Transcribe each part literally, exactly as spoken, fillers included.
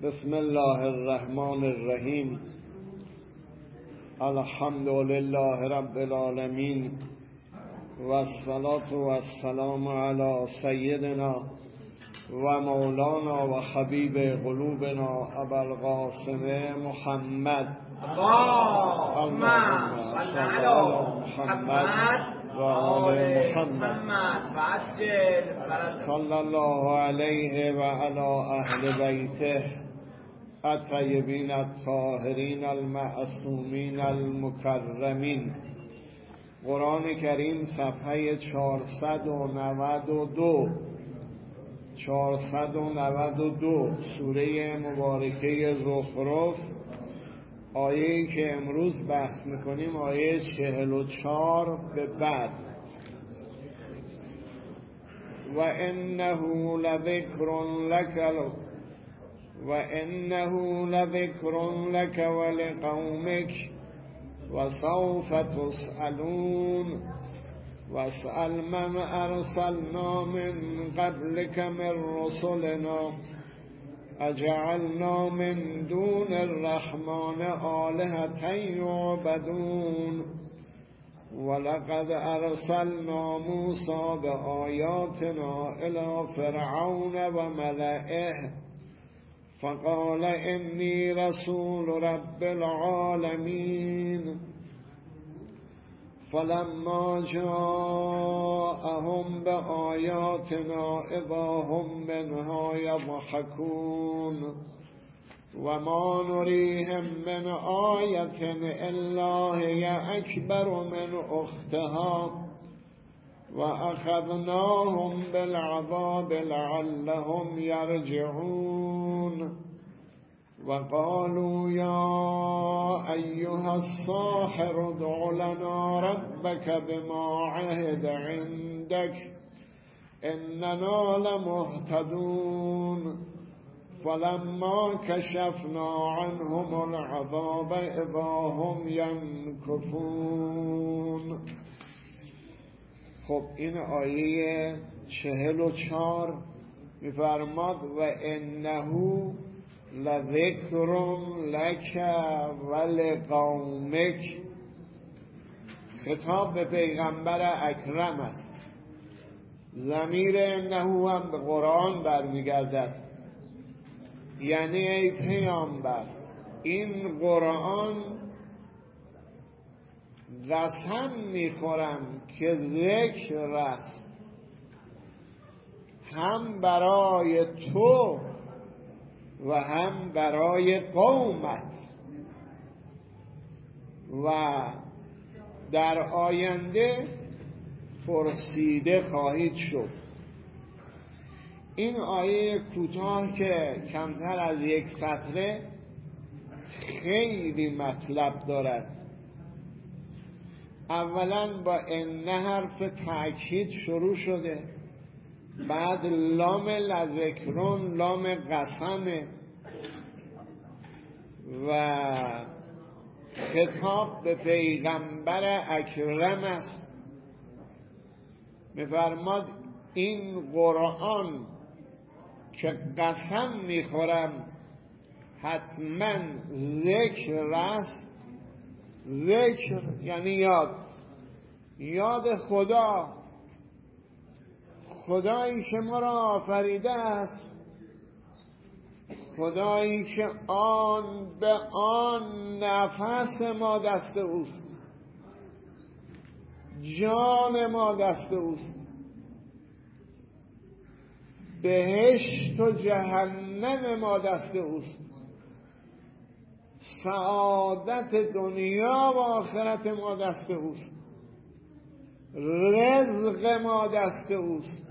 بسم الله الرحمن الرحیم. الحمد لله رب العالمین و الصلاة و السلام علی سیدنا و مولانا و حبیب قلوبنا ابوالقاسم محمد اللهم صل علی محمد و آل محمد صلی الله علیه و علی اهل بیته الطیبین الطاهرین المعصومین المکرمین. قرآن کریم صفحه چهارصد و نود و دو چهارصد و نود و دو سوره مبارکه زخرف، آیه‌ای که امروز بحث میکنیم آیه چهل و چهار به بعد. و انه لذکر لک و انه لذکر لک ولقومک و سوف تسألون واسأل من ارسلنا من قبلك من رسلنا اجعلنا من دون الرحمن آلهة یعبدون ولقد ارسلنا موسى بآیاتنا الى فرعون و ملئه فقال انی رسول رب العالمین فلما جاءهم بآیاتنا اذا هم منها یضحکون و ما نریهم من آیة الا هی اکبر من اختها و اخذناهم بالعذاب لعلهم یرجعون و قالوا یا ایها الساحر ادع لنا ربك بما عهد عندك اننا لمهتدون فلما کشفنا عنهم العذاب اذا هم ینکثون. خب این آیه چهل و چهار میفرماد و انه لذکر لک ولقومک. خطاب به پیغمبر اکرم است. ضمیر انه هم به قرآن برمیگردد، یعنی ای پیامبر این قرآن قسم میخورم که ذکر است هم برای تو و هم برای قومت و در آینده پرسیده خواهید شد. این آیه کوتاه که کمتر از یک سطره خیلی مطلب دارد. اولا با ان حرف تأکید شروع شده، بعد لام لذکرون لام قسمه و خطاب به پیغمبر اکرم است. میفرماد این قرآن که قسم میخورم حتما ذکر است. ذکر یعنی یاد، یاد خدا، خدایی که ما را آفریده است، خدایی که آن به آن نفس ما دست اوست، جان ما دست اوست، بهشت و جهنم ما دست اوست، سعادت دنیا و آخرت ما دست اوست، رزق ما دست اوست،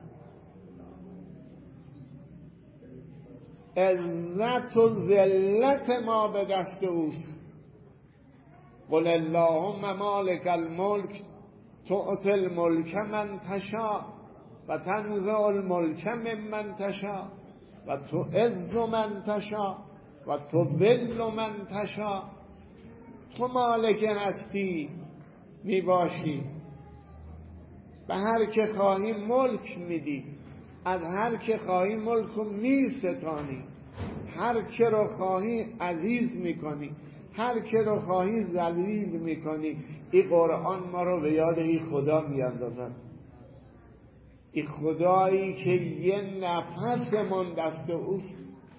عزت و ذلت ما به دست اوست. قل اللهم مالک الملک تؤتی الملک من تشاء و تنزع الملک ممن تشاء و تعز من تشاء و تذل من تشاء. تو مالک هستی می باشی، به هر که خواهی ملک میدی، از هر که خواهی ملک رو می ستانی، هر که رو خواهی عزیز میکنی، هر که رو خواهی ذلیل میکنی. این قرآن ما رو به یاد این خدا میاندازد، این خدایی که یه نفس من دست اوست،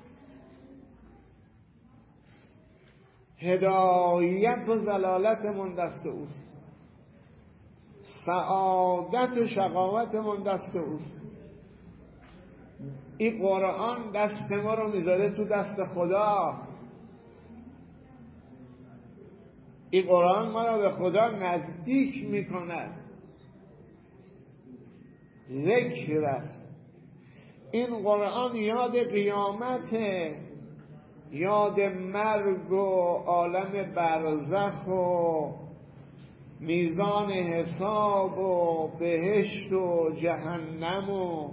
هدایت و ضلالت من دست اوست، سعادت و شقاوت من دست اوست. این قرآن دست ما رو میذاره تو دست خدا. این قرآن ما رو به خدا نزدیک میکند. ذکر است. این قرآن یاد قیامته، یاد مرگ و عالم برزخ و میزان حساب و بهشت و جهنم. و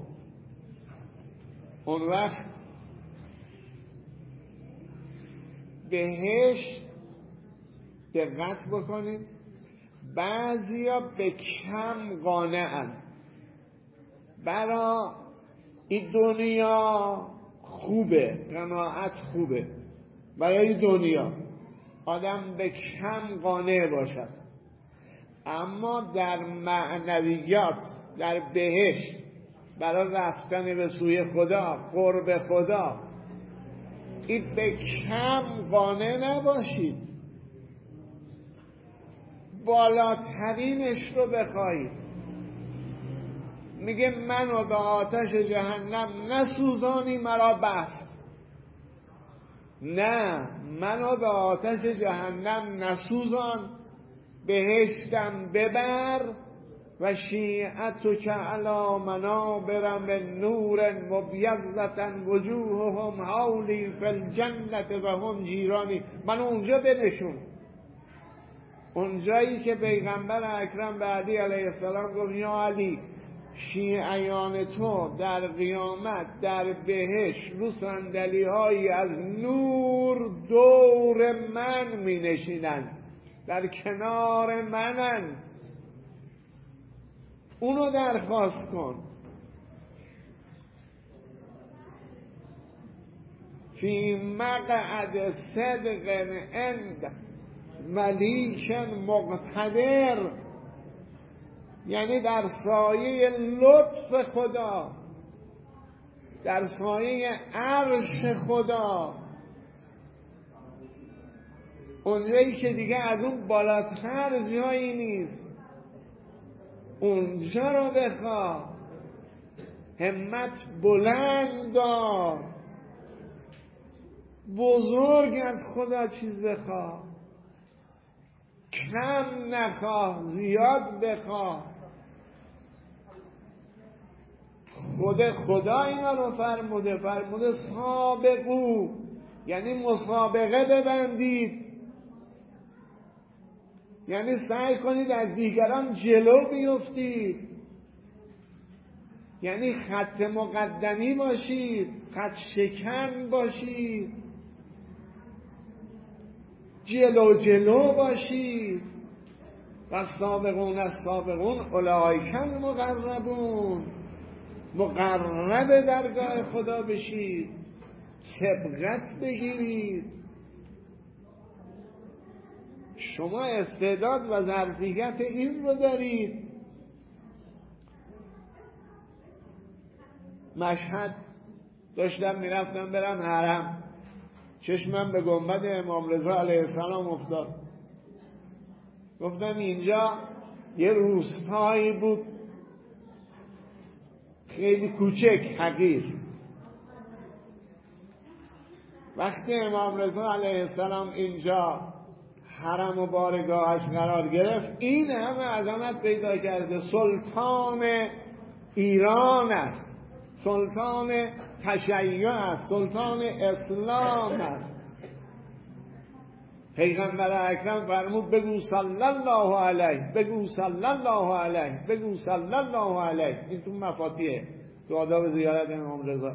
اون وقت بهشت، دقت بکنید، بعضیا به کم قانعن. برا این دنیا خوبه، قناعت خوبه، برای این دنیا آدم به کم قانع باشد. اما در معنویات، در بهشت، برای رفتن به سوی خدا، قرب خدا، این به کم قانع نباشید، بالاترینش رو بخواهید. میگه منو به آتش جهنم نسوزانی مرا بس. نه، منو به آتش جهنم نسوزان، بهشتم ببر. و شیعتو که علا منابر من نور مبیضة وجوههم حولی فی الجنة و هم جیرانی. من اونجا بنشون، اونجایی که پیغمبر اکرم بعدی علیه السلام گفت یا علی، شیعیان تو در قیامت در بهشت رو صندلی هایی از نور دور من می نشینن، در کنار منن. اونو درخواست کن. فی مقعد صدق عند ملیک مقتدر، یعنی در سایه لطف خدا، در سایه عرش خدا، اونجایی که دیگه از اون بالاتر جایی نیست. اونجا رو بخواه، همت بلند دار، بزرگ از خدا چیز بخواه، کم نخواه، زیاد بخواه. خود خدا اینا رو فرموده، فرموده سابقو، یعنی مسابقه ببندید، یعنی سعی کنید از دیگران جلو بیفتید، یعنی خط مقدمی باشید، خط شکن باشید، جلو جلو باشید. و سابقون از سابقون اولئک المقربون، مقرب درگاه خدا بشید، سبقت بگیرید. شما استعداد و ظرفیت این رو دارید. مشهد داشتم میرفتم برم حرم، چشمم به گنبد امام رضا علیه السلام افتاد. گفتم اینجا یه روستایی بود خیلی کوچک، حقیر. وقتی امام رضا علیه السلام اینجا حرم و بارگاهش قرار گرفت، این همه عظمت پیدا کرده. سلطان ایران است، سلطان تشیع است، سلطان اسلام است. پیغمبر اکرم فرمود بگو صلی الله علیه، بگو صلی الله علیه، بگو صلی الله علیه. این تو مفاتیحه، تو آداب زیارت امام رضا.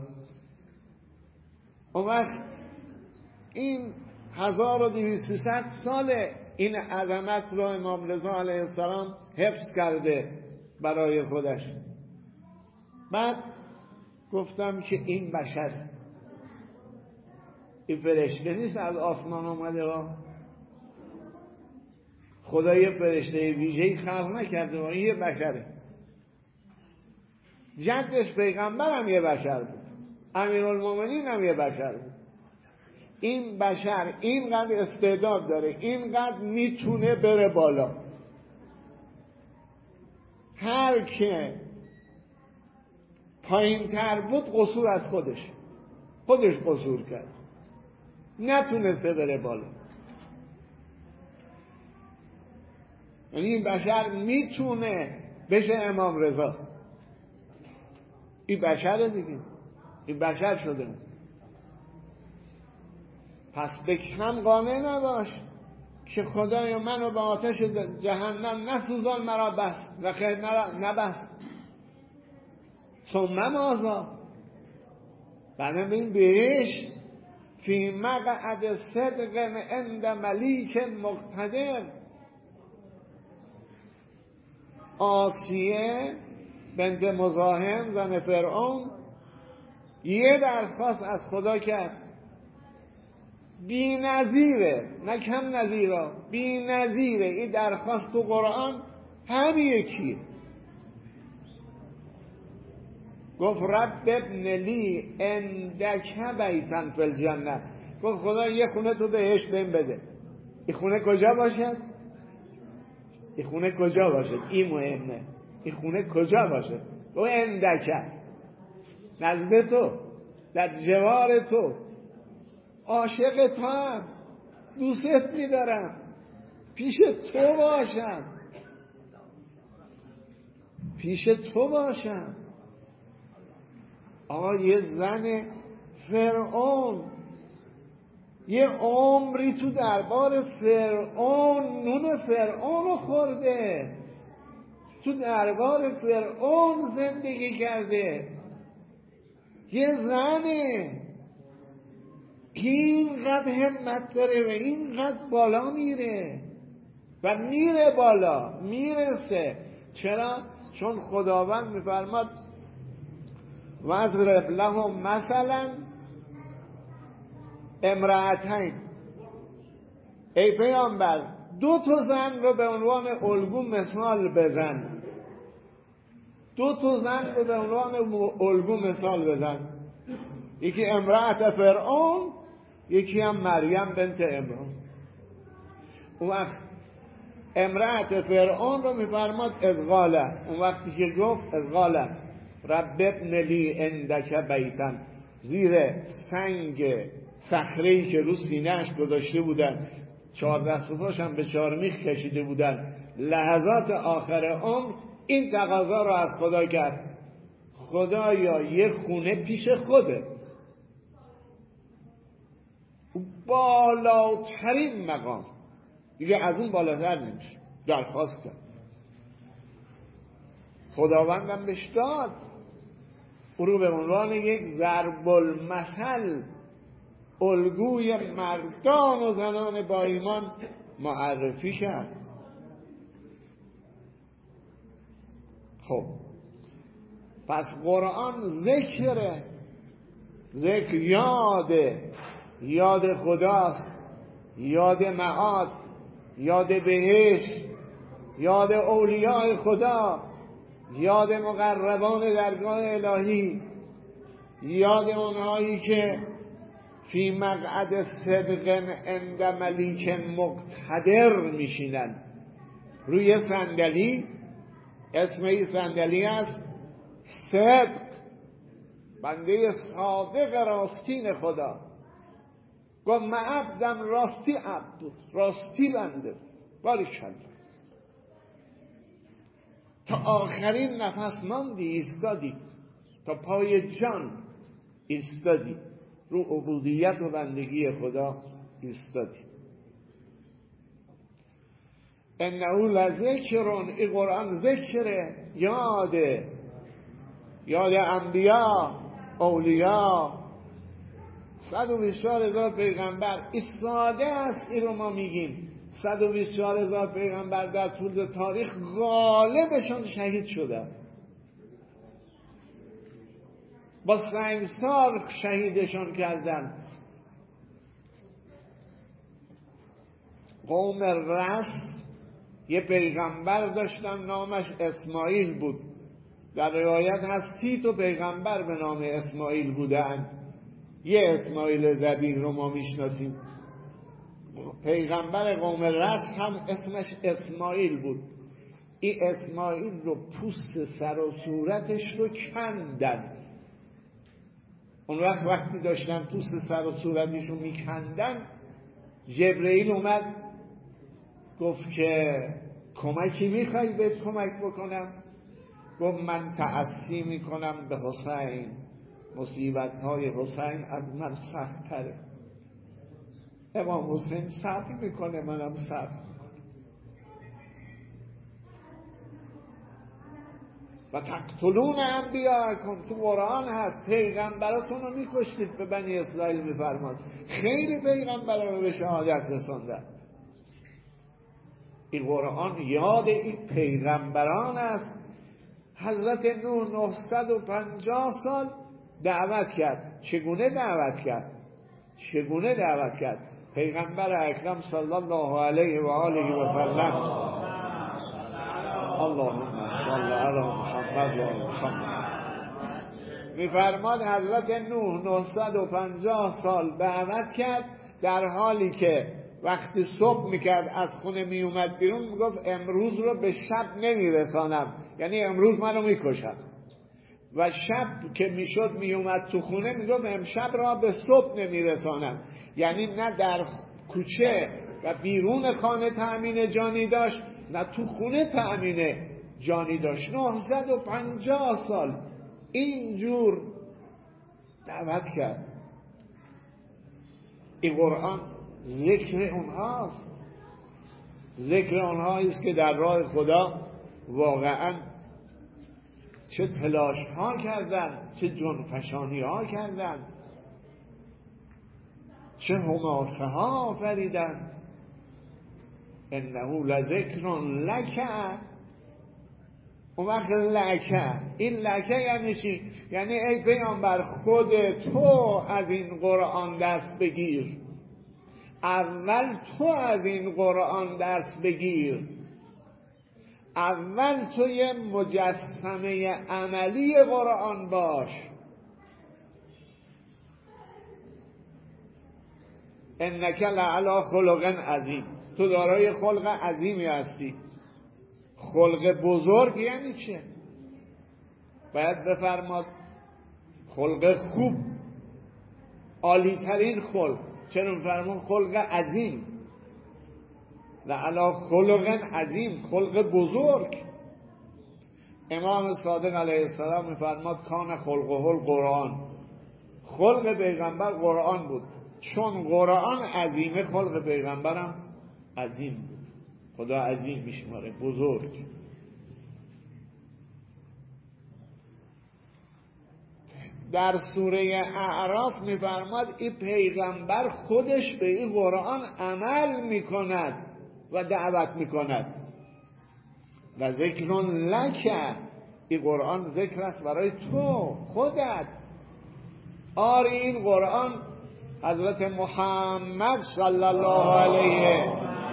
اون وقت این هزار و دویست ساله این عظمت رو امام رضا علیه السلام حفظ کرده برای خودش. بعد گفتم که این بشر این فرشته نیست از آسمان اومده ها. خدا یه فرشته ویژه‌ای خلق نکرده و این یه بشره. جدش پیغمبر هم یه بشر بود، امیرالمومنین هم یه بشر بود. این بشر اینقدر استعداد داره، اینقدر میتونه بره بالا. هر که پایین تر بود قصور از خودش خودش قصور کرد، نتونسته بره بالا. یعنی این بشر میتونه بشه امام رضا. این بشر دیگه، این بشر شده. پس به کم قانع نباش که خدایا منو به آتش جهنم نسوزان مرا بس و خیر نبست. ثم ماذا؟ بعدم این بهش فی مقعد صدق عند ملیک مقتدر. آسیه بنت مزاحم زن فرعون یه درخواست از خدا کرد، بی نظیره، نه کم نظیره، بی نظیره. این درخواست تو قرآن هم یکیه. گفت رب ابن لی عندک بیتا فی الجنه. گفت خدا یه خونه تو بهشت بهم بده. این خونه کجا باشد؟ این خونه کجا باشد؟ این مهمه. این خونه کجا باشد؟ و عندک، نزد تو، در جوار تو، عاشق تو هم، دوستت می‌دارم، پیش تو باشم، پیش تو باشم. آقا یه زن فرعون یه عمری تو دربار فرعون نون فرعون رو خورده، تو دربار فرعون زندگی کرده. یه زنه اینقدر همت داره و اینقدر بالا میره و میره بالا، میرسه. چرا؟ چون خداوند میفرماد واضرب لهم مثلا امرأتین. ای پیامبر دو تا زن رو به عنوان الگو مثال بزن، دو تا زن رو به عنوان الگو مثال بزن. یکی امرأت فرعون، یکی هم مریم بنت عمران. اون وقت امرأت فرعون رو میفرماد اذ قاله، اون وقتی که گفت اذ قاله رب ابن لی عندک بیتا، زیر سنگ صخره‌ای که رو سینه‌اش گذاشته بودن، چهار دست و پاش هم به چارمیخ کشیده بودن، لحظات آخر عمر این تقاضا رو از خدا کرد: خدایا یه خونه پیش خودت، بالاترین مقام، دیگه از اون بالاتر نمیشه، درخواست کرد. خداوندم بهش داد، او رو به عنوان یک ضرب المثل، الگوی مردان و زنان با ایمان معرفی کرد. خب پس قرآن ذکره، ذکر یاده، یاد خداست، یاد معاد، یاد بهشت، یاد اولیاء خدا، یاد مقربان درگاه الهی، یاد اونهایی که فی مقعد صدق عند ملیک مقتدر میشینن روی صندلی. اسم این صندلی است صدق، بنده صادق راستین خدا. گفت من عبدم، راستی عبد بود، راستی بنده. باریکالله، تا آخرین نفس ماندی، ایستادی، تا پای جان ایستادی، رو عبودیت و بندگی خدا ایستادی. انه لذکرون، این قرآن ذکره، یاده، یاد انبیا، اولیاء، صد و بیست و چهار هزار پیغمبر. ایستاده است. این رو ما میگیم صد و بیست و چهار هزار پیغمبر در طول تاریخ غالبشون شهید شدن، با سنگسار شهیدشون کردن. قوم رست یه پیغمبر داشتن نامش اسماعیل بود. در روایت هست سی تا پیغمبر به نام اسماعیل بودن. یه اسماعیل ذبیح رو ما میشناسیم. پیغمبر قوم رست هم اسمش اسماعیل بود. این اسماعیل رو پوست سر و صورتش رو کندن. اون وقت وقتی داشتن پوست سر و صورتش رو میکندن، جبرئیل اومد گفت که کمکی میخوای بهت کمک بکنم؟ گفت من تأسی میکنم به حسین، مصیبت های حسین از من سخت تره. امام حسین صبر میکنه، منم صبر میکنم. و تقتلون انبیاءکم، تو قرآن هست پیغمبراتون رو میکشتید. به بنی اسرائیل میفرماد خیلی پیغمبرا رو به شهادت رساندن. این قرآن یاد این پیغمبران است. حضرت نوح نهصد و پنجاه سال دعوت کرد. چگونه دعوت کرد؟ چگونه دعوت کرد؟ پیغمبر اکرم صلی الله علیه و آله و سلم، اللهم صل علی محمد و آل محمد، میفرماد حضرت نوح نهصد و پنجاه سال دعوت کرد، در حالی که وقتی صبح میکرد از خونه میومد بیرون میگفت امروز رو به شب نمیرسانم، یعنی امروز منو میکشم. و شب که میشد میومد تو خونه میگفت امشب را به صبح نمیرسانم، یعنی نه در کوچه و بیرون خانه تأمین جانی داشت، نه تو خونه تأمین جانی داشت. نهصد و پنجاه سال اینجور دعوت کرد. این قرآن ذکر اونهاست، ذکر اونهایی است که در راه خدا واقعا چه تلاش ها کردن، چه جنفشانی ها کردن، چه حماسه ها آفریدن. انه لذکر لک. اون وقت لکه، این لکه یعنی چی؟ یعنی ای پیامبر خود تو از این قرآن دست بگیر، اول تو از این قرآن دست بگیر، اول تو یه مجسمه عملی قرآن باش. انک لعلی خلق عظیم، تو دارای خلق عظیمی هستی. خلق بزرگ یعنی چه؟ باید بفرماد خلق خوب، عالی ترین خلق. چرا فرمون خلق عظیم؟ لعلی خلق عظیم، خلق بزرگ. امام صادق علیه السلام میفرماد کان خلقه القرآن، خلق پیغمبر قرآن بود. چون قرآن عظیمه خلق پیغمبرم عظیم بود. خدا عظیم میشماره، بزرگ. در سوره اعراف میفرماد این پیغمبر خودش به این قرآن عمل میکند و دعوت میکند. و ذکر لک، این قرآن ذکر است برای تو خودت. آری این قرآن حضرت محمد صلی الله علیه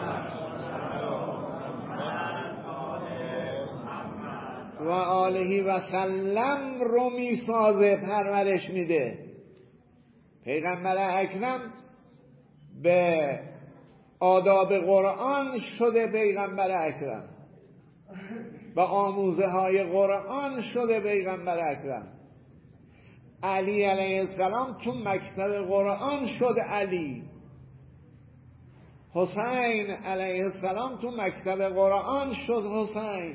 و آله و سلم رو میسازه، پرورش میده. پیغمبر اکرم به آداب قرآن شده پیغمبر اکرم، به آموزه های قرآن شده پیغمبر اکرم. علی علیه السلام تو مکتب قرآن شد علی. حسین علیه السلام تو مکتب قرآن شد حسین.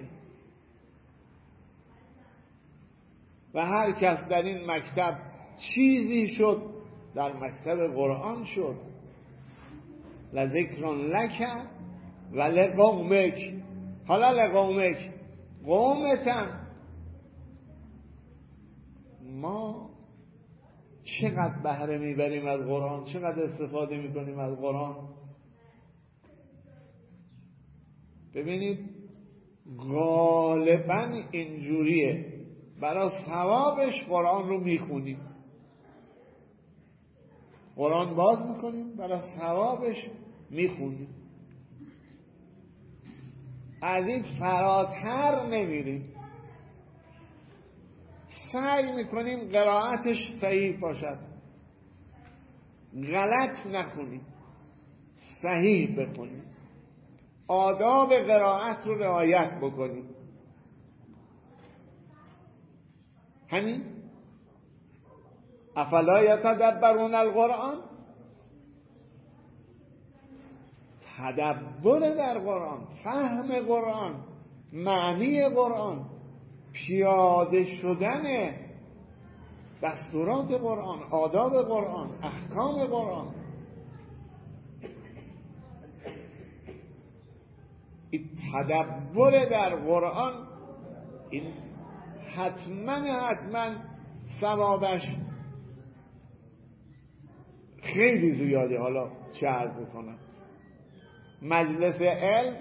و هر کس در این مکتب چیزی شد در مکتب قرآن شد. لذکر لک و لقومک. حالا لقومک، قومتم. ما چقدر بهره میبریم از قرآن، چقدر استفاده میکنیم از قرآن. ببینید غالبا اینجوریه، برای ثوابش قرآن رو میخونیم، قرآن باز میکنیم برای ثوابش میخونیم. از این فراتر نمیریم. سعی میکنیم قرائتش صحیح باشد، غلط نخونیم، صحیح بخونیم، آداب قرائت رو رعایت بکنیم. همین افلا یتدبرون القرآن، تدبر در قرآن، فهم قرآن، معنی قرآن، پیاده شدن دستورات قرآن، آداب قرآن، احکام قرآن. این تدبر در قرآن این حتما حتما ثوابش خیلی زیاده. حالا چه عرض میکنم، مجلس علم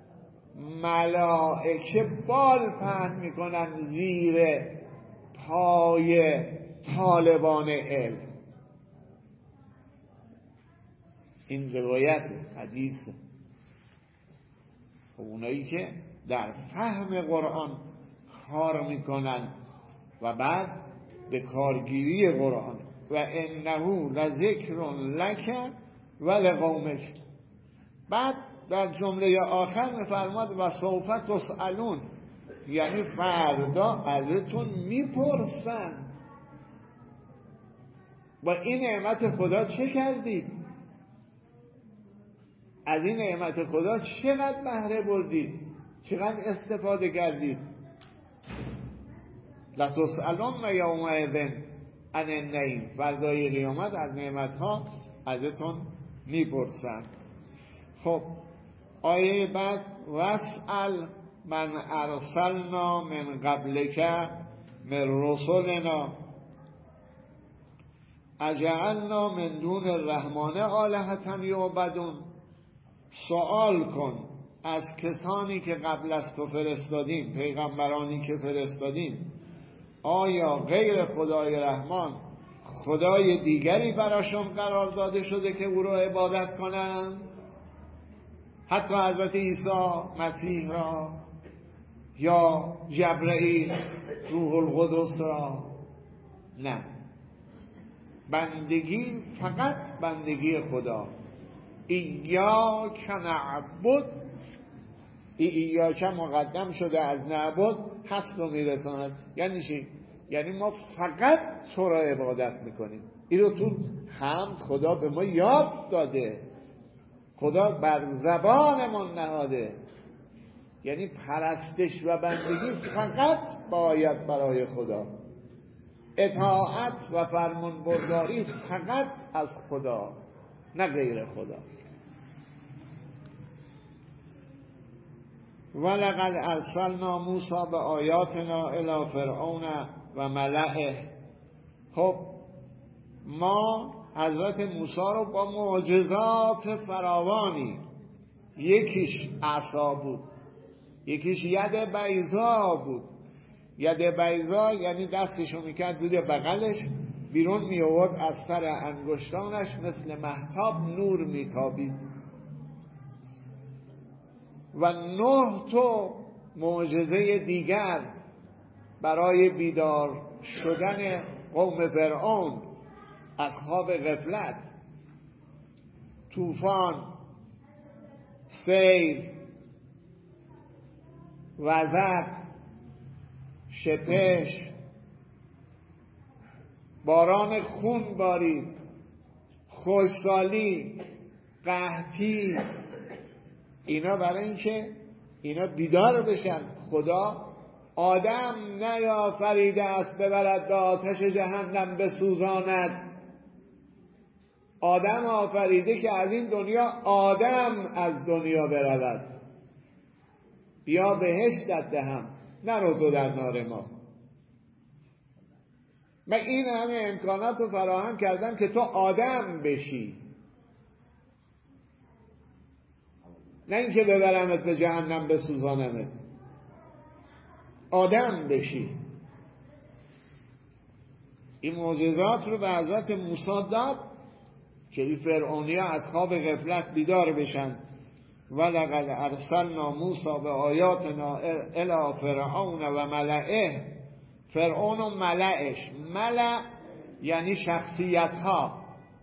ملائکه بال پهن میکنن زیر پای طالبان علم. این روایت حدیث. خب اونایی که در فهم قرآن کار میکنن و بعد به کارگیری قرآن، و انه لذکر لک و لقومک. بعد در جمله آخر میفرماد و سوف تسألون، یعنی فردا ازتون میپرسن با این نعمت خدا چه کردید، از این نعمت خدا چقدر بهره بردید، چقدر استفاده کردید. لتسألن یومئذ عن النعیم، فردای قیامت از نعمتها ازتون میپرسن. خب آیه بعد واسأل من ارسلنا من قبلک من رسلنا اجعلنا من دون الرحمن آلهة یعبدون. سوال کن از کسانی که قبل از تو فرستادیم، پیغمبرانی که فرستادیم، آیا غیر خدای رحمان خدای دیگری براشون قرار داده شده که او را عبادت کنند؟ حتی حضرت عیسی مسیح را یا جبرئیل روح القدس را؟ نه، بندگی فقط بندگی خدا. ایاک نعبد، ایاک مقدم شده از نعبد، هست رو میرساند. یعنی چی؟ یعنی ما فقط تو را عبادت میکنیم. این رو تو حمد خدا به ما یاد داده، خدا بر زبانمون نهاده. یعنی پرستش و بندگی فقط باید برای خدا، اطاعت و فرمان برداری فقط از خدا، نه غیر خدا. ولقد ارسلنا موسی بآیاتنا الی فرعون و ملئه. خب ما حضرت موسی رو با معجزات فراوانی، یکیش عصا بود، یکیش ید بیضا بود. ید بیضا یعنی دستشو میکرد زیر بغلش، بیرون میآورد از سر انگشتانش مثل مهتاب نور میتابید. و نه تو معجزه دیگر برای بیدار شدن قوم فرعون از خواب غفلت: طوفان، سیل، وزغ، شپش، باران خون بارید، خشکسالی، قحطی. اینا برای اینکه اینا بیدار بشن. خدا آدم نیافریده است ببرد به آتش جهنم بسوزاند. آدم آفریده که از این دنیا آدم از دنیا برود. بیا بهشتت دهم، نرو تو در نار ما. من این همه امکانات رو فراهم کردم که تو آدم بشی، نه اینکه ببرمت به جهنم بسوزانمت. آدم بشی. این معجزات رو به حضرت موسی داد که این فرعونی ها از خواب غفلت بیدار بشن ولقد ارسلنا موسی به آیاتنا الی فرعون و ملئه. فرعون و ملئش، ملأ یعنی شخصیت ها،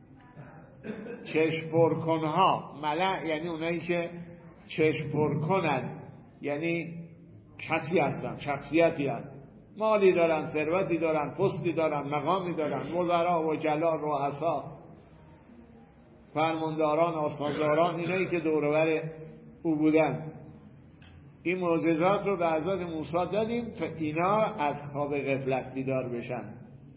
چشم پرکن ها. ملأ یعنی اونایی که چشم پرکنن، یعنی کسی هستن، شخصیتی هستن، مالی دارن، ثروتی دارن، پستی دارن، مقامی دارن، وزرا و جلال رؤسا، فرمانداران، آستانداران، اینایی که دور و بر او بودن. این معجزات رو به حضرت موسی دادیم تا اینا از خواب غفلت بیدار بشن.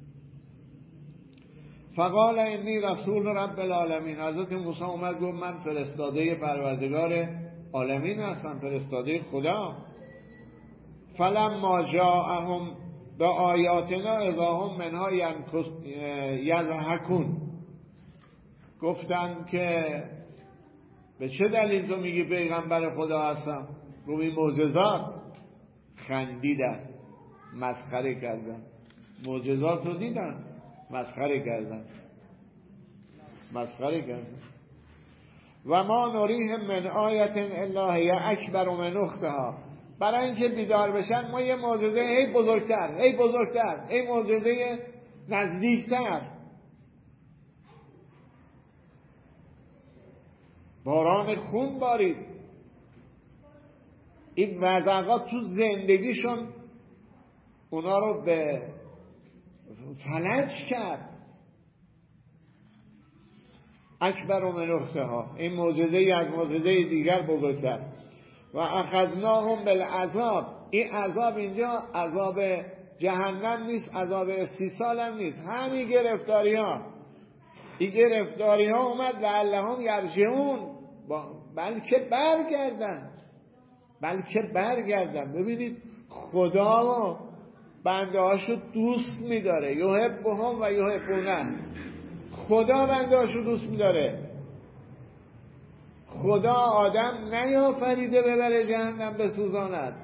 فقال انی رسول رب العالمین. حضرت موسی اومد گفت من فرستاده پروردگار عالمین هستم، فرستاده خدا. فلما جاءهم به آیاتنا اذا هم منها یضحکون. گفتن که به چه دلیل تو میگی پیغمبر خدا هستم؟ گفت این معجزات. خندیدن، مسخره کردن، معجزات رو دیدن، مسخره کردن مسخره کردن. و ما نریهم من آیت الا هی اکبر من اختها. برای اینکه بیدار بشن ما یه معجزه هی بزرگتر، هی بزرگتر، هی معجزه نزدیکتر. باران خون بارید. این وضعات تو زندگیشون اونا رو به فلج کرد. اکبر من اختها، این معجزه ای از معجزه دیگر بزرگتر. و اخذناهم بالعذاب. این عذاب اینجا عذاب جهنم نیست، عذاب استیصال هم نیست، همین گرفتاری ها. این گرفتاری ها اومد لعلهم یرجعون، بلکه برگردن، بلکه برگردن. ببینید خدا بنده هاشو دوست میداره، یحبهم و یحبونه. خدا بنده هاشو دوست میداره. خدا آدم نیافریده ببره جهنم بسوزاند.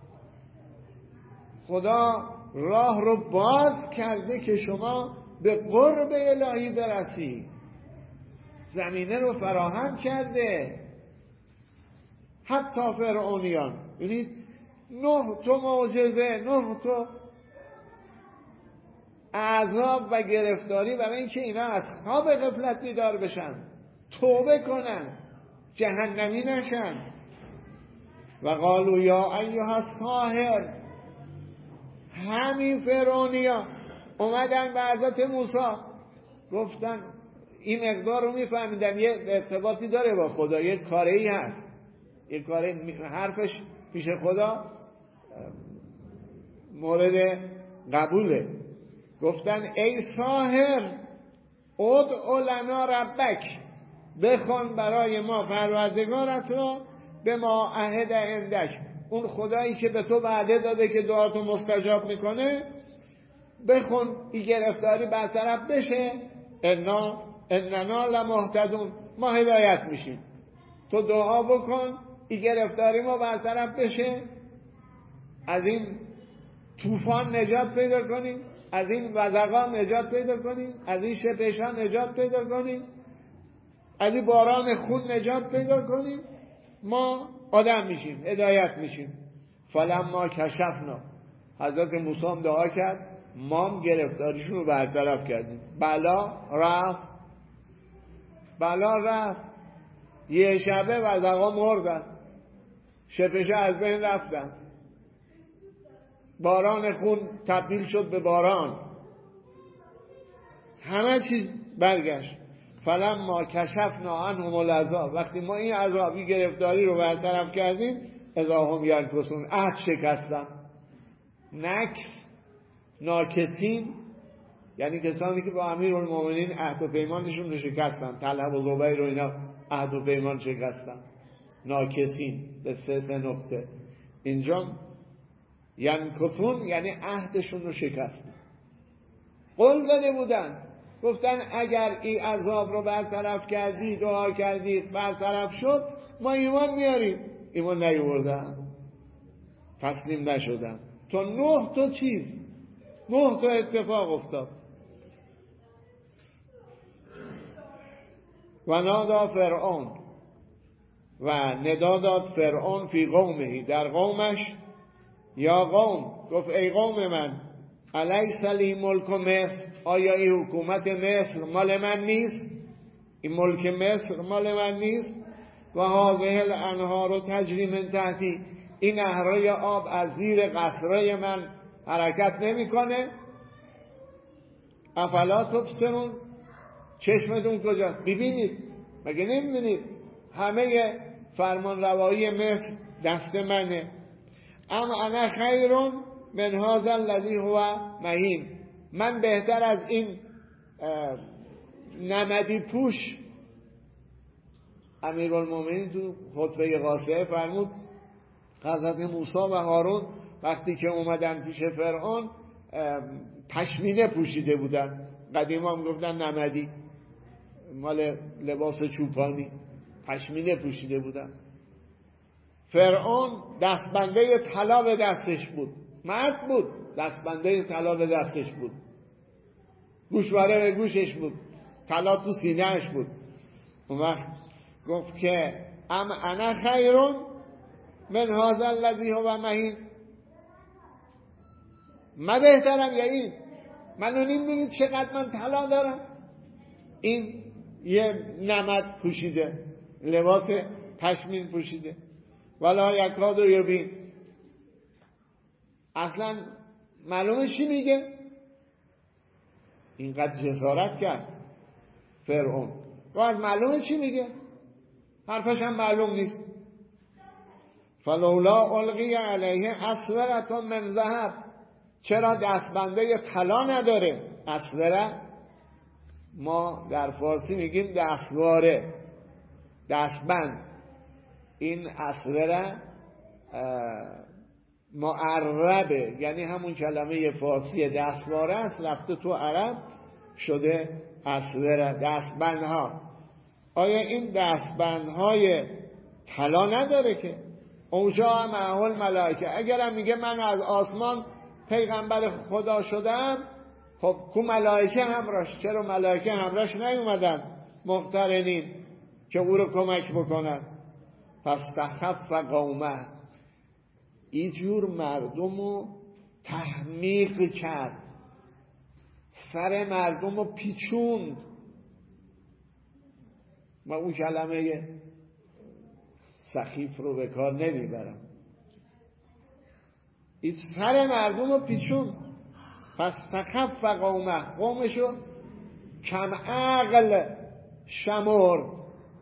خدا راه رو باز کرده که شما به قرب الهی برسی. زمینه رو فراهم کرده. حتی فرعونیان، ببینید نه تا معجزه، نه تا عذاب و گرفتاری برای اینکه اینا از خواب غفلت بیدار بشن، توبه کنن، جهنمی نشن. و قالوا یا ایها الساحر. همین فرعونیان اومدن به حضرت موسی گفتن، این مقدار رو میفهمیدن یه ارتباطی داره با خدا، یه کاری هست، یه کاری، حرفش پیش خدا مورد قبوله. گفتن ای ساحر ادع لنا ربک، بخوان برای ما پروردگارت را، به ما عهد عندک، اون خدایی که به تو وعده داده که دعاتو مستجاب میکنه، بخون این گرفتاری برطرف بشه. انا اننا لمهتدون، ما هدایت میشیم. تو دعا بکن این گرفتاری ما برطرف بشه، از این طوفان نجات پیدا کنیم، از این وزغان نجات پیدا کنیم، از این شپشان نجات پیدا کنیم، از این باران خون نجات پیدا کنیم، ما آدم میشیم، هدایت میشیم. فلما کشفنا، حضرت موسی هم دعا کرد، ما هم گرفتاریشون رو برطرف کردیم. بلا رفت، بلا رفت. یه شبه وزغا مردن، شپشه از بین رفتن، باران خون تبدیل شد به باران، همه چیز برگشت. فلما کشفنا عنهم العذاب، وقتی ما این عذابی گرفتاری رو برطرف کردیم، اذا هم ینکثون، عهد شکستن. نکس، ناکسین، یعنی کسانی که با امیرالمومنین عهد و پیمانشون رو شکستن. طلحه و زبیر رو اینا عهد و پیمان شکستن. ناکسین به سه سه نقطه. اینجا ینکثون یعنی عهدشون رو شکستن. قول داده بودن، گفتن اگر این عذاب رو برطرف کردی، دعا کردید برطرف شد، ما ایمان میاریم. ایمان نیاوردن، تسلیم نشدن. تا نه تا چیز، نه تا اتفاق افتاد. و نادا فرعون، و ندا داد فرعون فی قومه، در قومش، یا قوم، گفت ای قوم من، الیس لی ملک مصر، آیا این حکومت مصر مال من نیست؟ این ملک مصر مال من نیست؟ و هذه الانهار تجری من تحتی، این نهرهای آب از زیر قصرهای من حرکت نمیکنه؟ افلا تبصرون، چشمتون کجاست؟ ببینید، مگه نمیبینید همه فرمان روایی مصر دست منه؟ ام انا خیرون من هذا الذی هو مهین، من بهتر از این نمدی پوش. امیرالمومنین تو خطبه قاصعه فرمود حضرت موسی و هارون وقتی که اومدن پیش فرعون پشمینه پوشیده بودن، قدیما هم گفتن نمدی، مال لباس چوپانی، پشمینه پوشیده بودن. فرعون دستبنده طلا به دستش بود، مرد بود، دستبنده طلا به دستش بود، گوشواره به گوشش بود، طلا تو سینه‌اش بود. اون وقت گفت که ام انا خیرون من هذا الذی هو مهین، من بهترم یا این؟ منو نمی‌بینید چقدر من طلا دارم؟ این یه نمد پوشیده، لباس پشمین پوشیده، ولا یکاد یبین، اصلا معلومه چی میگه؟ اینقدر جسارت کرد فرعون، باز معلومه چی میگه؟ حرفش هم معلوم نیست. فلولا القی علیه اسورة من ذهب، چرا دستبنده طلا نداره؟ اسوره ما در فارسی میگیم دستواره، دستبند. این اسوره معربه، یعنی همون کلمه فارسی دستواره است، رفته تو عرب شده اسوره، دستبندها. آیا این دستبندهای طلا نداره که؟ اونجا معهول ملائکه، اگرم میگه من از آسمان پیغمبر خدا شدم، خب کو ملائکه همراش؟ چرا ملائکه همراش نیومدن مقترنین که او رو کمک بکنن؟ پس تخف قومه، اینجور مردم رو تحمیق کرد، سر مردم رو پیچوند. من اون کلمه سخیف رو به کار نمیبرم، این سر مردم رو پیچوند. پس تخف قومه، قومشو کم عقل شمرد،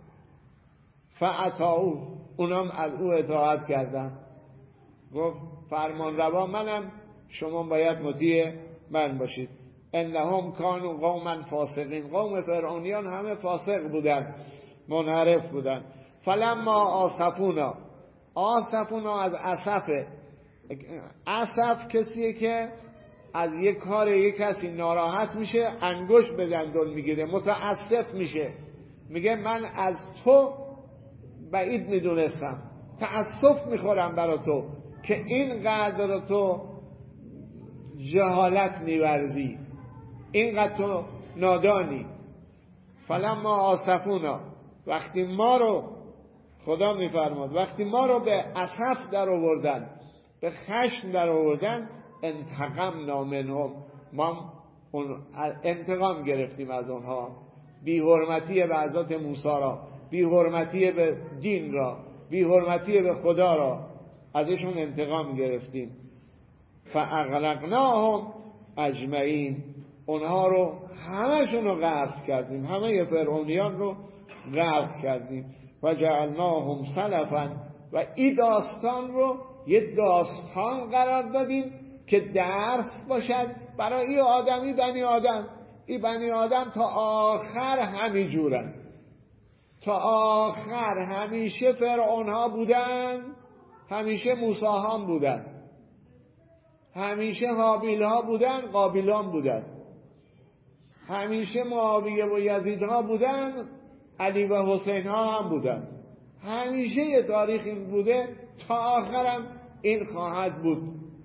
فعطاو، اونم از او اطاعت کردن. گفت فرمان روا منم، شما باید مطیع من باشید. انهم کانوا قوما فاسقین، قوم فرعونیان همه فاسق بودن، منحرف بودن. فلما آسفونا، آسفونا از اسفه، اسف کسیه که از یک کار یک کسی ناراحت میشه، انگشت به دندون میگیره، متاسف میشه، میگه من از تو بعید میدونستم، تأسف میخورم برا تو که اینقدر تو جهالت میورزی، اینقدر تو نادانی. فلما آسفونا، وقتی ما رو، خدا میفرماد وقتی ما رو به اسف در آوردن، به خشم در آوردن، انتقمنا منهم، ما انتقام گرفتیم از اونها، بی حرمتی به حضرت موسی را، بی حرمتی به دین را، بی حرمتی به خدا را ازشون انتقام گرفتیم. فاغرقناهم اجمعین، اونها رو همشون رو غرق کردیم، همه فرعونیان رو غرق کردیم. و جعلناهم سلفا، و این داستان رو یه داستان قرار دادیم که درس باشد برای این آدمی بنی آدم. این بنی آدم تا آخر همین جورن، تا آخر همیشه فرعون ها بودن، همیشه موسی ها بودن، همیشه حابیل ها بودن، قابیل ها بودن، همیشه معاویه و یزید ها بودن، علی و حسین ها هم بودن. همیشه یه تاریخ این بوده، تا آخرم این خواهد بود.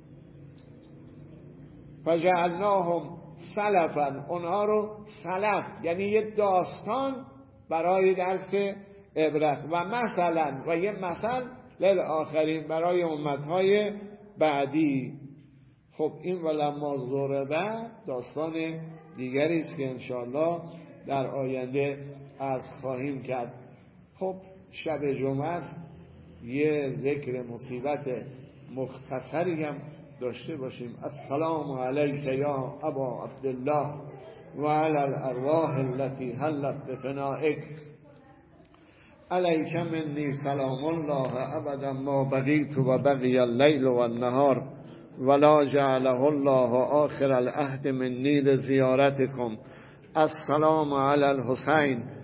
فجعلناهم سلفا، اونها رو سلف یعنی یه داستان برای درس عبرت و مثلا و یه مثل للآخرین برای امتهای بعدی. خب این ولما ضربه داستان دیگری است که انشاءالله در آینده عرض خواهیم کرد. خب شب جمعه است، یه ذکر مصیبت مختصری هم داشته باشیم. السلام علیک یا ابا عبدالله و علی الارواح التي حلت بفنائک، علیک منی سلام الله ابدا ما بقیت و بقی اللیل و النهار ولا جعله الله آخر العهد منی لزیارتکم. السلام علی الحسین